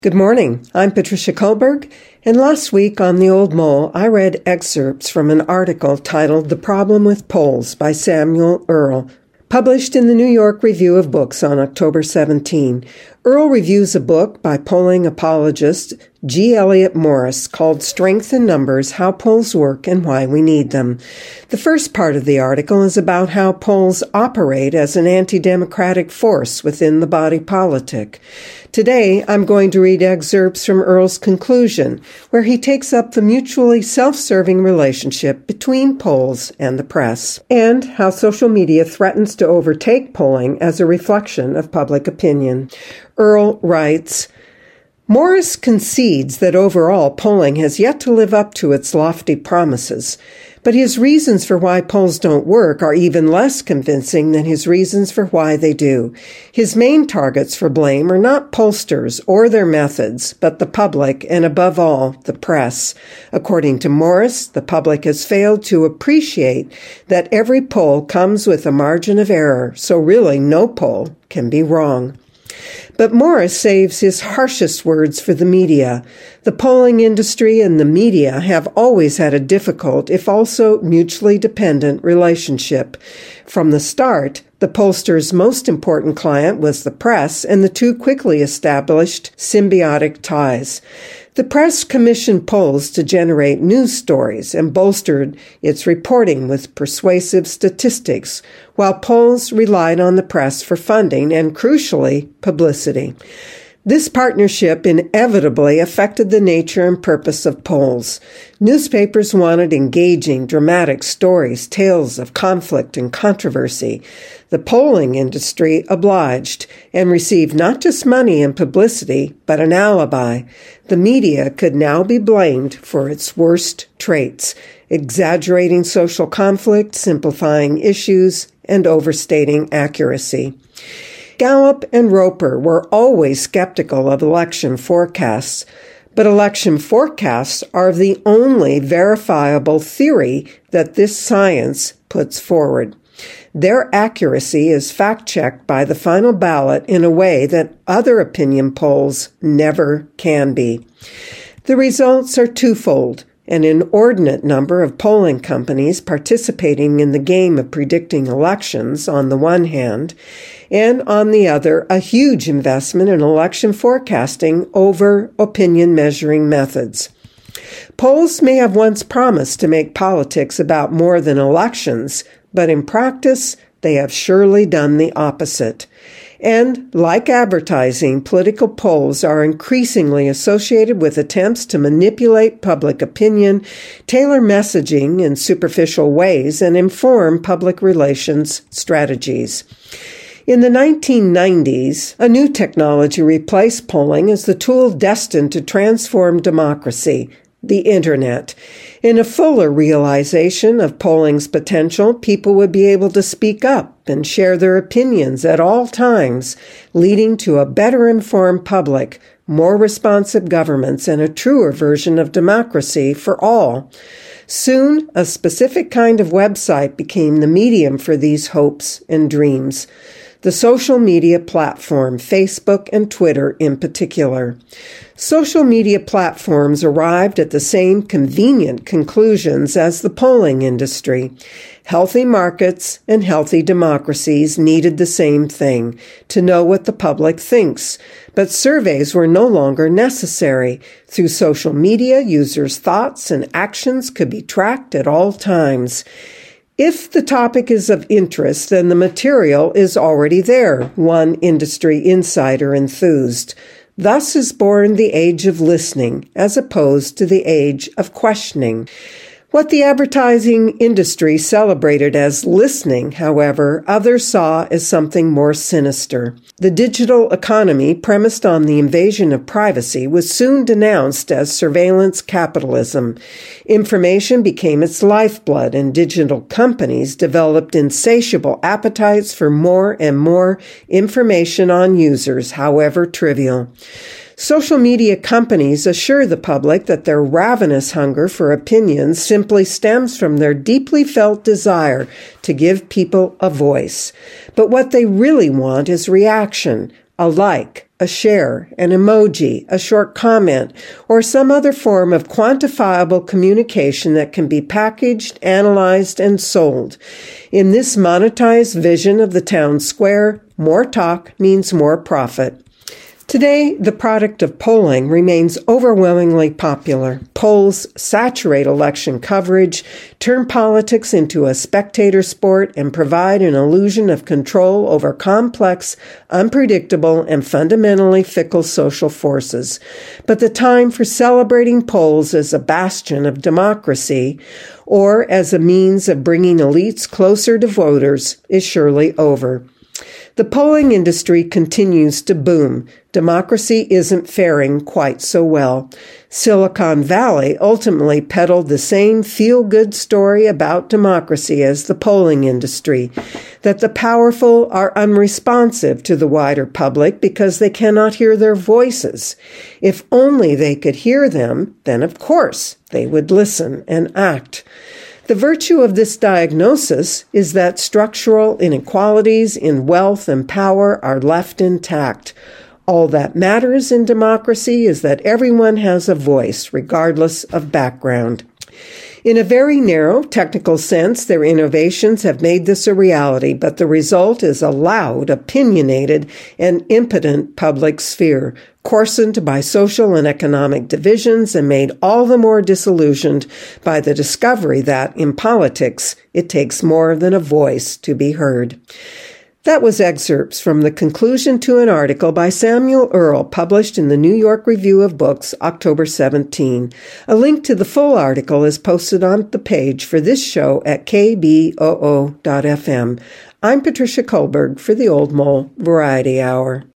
Good morning. I'm Patricia Kohlberg, and last week on The Old Mole, I read excerpts from an article titled The Problem with Polls by Samuel Earle, published in the New York Review of Books on October 17. Earle reviews a book by polling apologist G. Eliot Morris called Strength in Numbers, How Polls Work and Why We Need Them. The first part of the article is about how polls operate as an anti-democratic force within the body politic. Today, I'm going to read excerpts from Earle's conclusion, where he takes up the mutually self-serving relationship between polls and the press, and how social media threatens to overtake polling as a reflection of public opinion. Earle writes, Morris concedes that overall polling has yet to live up to its lofty promises, but his reasons for why polls don't work are even less convincing than his reasons for why they do. His main targets for blame are not pollsters or their methods, but the public and, above all, the press. According to Morris, the public has failed to appreciate that every poll comes with a margin of error, so really no poll can be wrong. But Morris saves his harshest words for the media. The polling industry and the media have always had a difficult, if also mutually dependent, relationship. From the start, the pollster's most important client was the press, and the two quickly established symbiotic ties. The press commissioned polls to generate news stories and bolstered its reporting with persuasive statistics, while polls relied on the press for funding and, crucially, publicity. This partnership inevitably affected the nature and purpose of polls. Newspapers wanted engaging, dramatic stories, tales of conflict and controversy. The polling industry obliged and received not just money and publicity, but an alibi. The media could now be blamed for its worst traits: exaggerating social conflict, simplifying issues, and overstating accuracy. Gallup and Roper were always skeptical of election forecasts, but election forecasts are the only verifiable theory that this science puts forward. Their accuracy is fact-checked by the final ballot in a way that other opinion polls never can be. The results are twofold: an inordinate number of polling companies participating in the game of predicting elections on the one hand, and on the other, a huge investment in election forecasting over opinion measuring methods. Polls may have once promised to make politics about more than elections, but in practice, they have surely done the opposite. And, like advertising, political polls are increasingly associated with attempts to manipulate public opinion, tailor messaging in superficial ways, and inform public relations strategies. In the 1990s, a new technology replaced polling as the tool destined to transform democracy: the Internet. In a fuller realization of polling's potential, people would be able to speak up and share their opinions at all times, leading to a better informed public, more responsive governments, and a truer version of democracy for all. Soon, a specific kind of website became the medium for these hopes and dreams: the social media platform, Facebook and Twitter in particular. Social media platforms arrived at the same convenient conclusions as the polling industry. Healthy markets and healthy democracies needed the same thing: to know what the public thinks. But surveys were no longer necessary. Through social media, users' thoughts and actions could be tracked at all times. If the topic is of interest, then the material is already there, one industry insider enthused. Thus is born the age of listening, as opposed to the age of questioning. What the advertising industry celebrated as listening, however, others saw as something more sinister. The digital economy, premised on the invasion of privacy, was soon denounced as surveillance capitalism. Information became its lifeblood, and digital companies developed insatiable appetites for more and more information on users, however trivial. Social media companies assure the public that their ravenous hunger for opinions simply stems from their deeply felt desire to give people a voice. But what they really want is reaction, a like, a share, an emoji, a short comment, or some other form of quantifiable communication that can be packaged, analyzed, and sold. In this monetized vision of the town square, more talk means more profit. Today, the product of polling remains overwhelmingly popular. Polls saturate election coverage, turn politics into a spectator sport, and provide an illusion of control over complex, unpredictable, and fundamentally fickle social forces. But the time for celebrating polls as a bastion of democracy or as a means of bringing elites closer to voters is surely over. The polling industry continues to boom. Democracy isn't faring quite so well. Silicon Valley ultimately peddled the same feel-good story about democracy as the polling industry, that the powerful are unresponsive to the wider public because they cannot hear their voices. If only they could hear them, then of course they would listen and act. The virtue of this diagnosis is that structural inequalities in wealth and power are left intact. All that matters in democracy is that everyone has a voice, regardless of background. In a very narrow technical sense, their innovations have made this a reality, but the result is a loud, opinionated, and impotent public sphere, coarsened by social and economic divisions and made all the more disillusioned by the discovery that, in politics, it takes more than a voice to be heard. That was excerpts from the conclusion to an article by Samuel Earle published in the New York Review of Books, October 17. A link to the full article is posted on the page for this show at kboo.fm. I'm Patricia Kullberg for the Old Mole Variety Hour.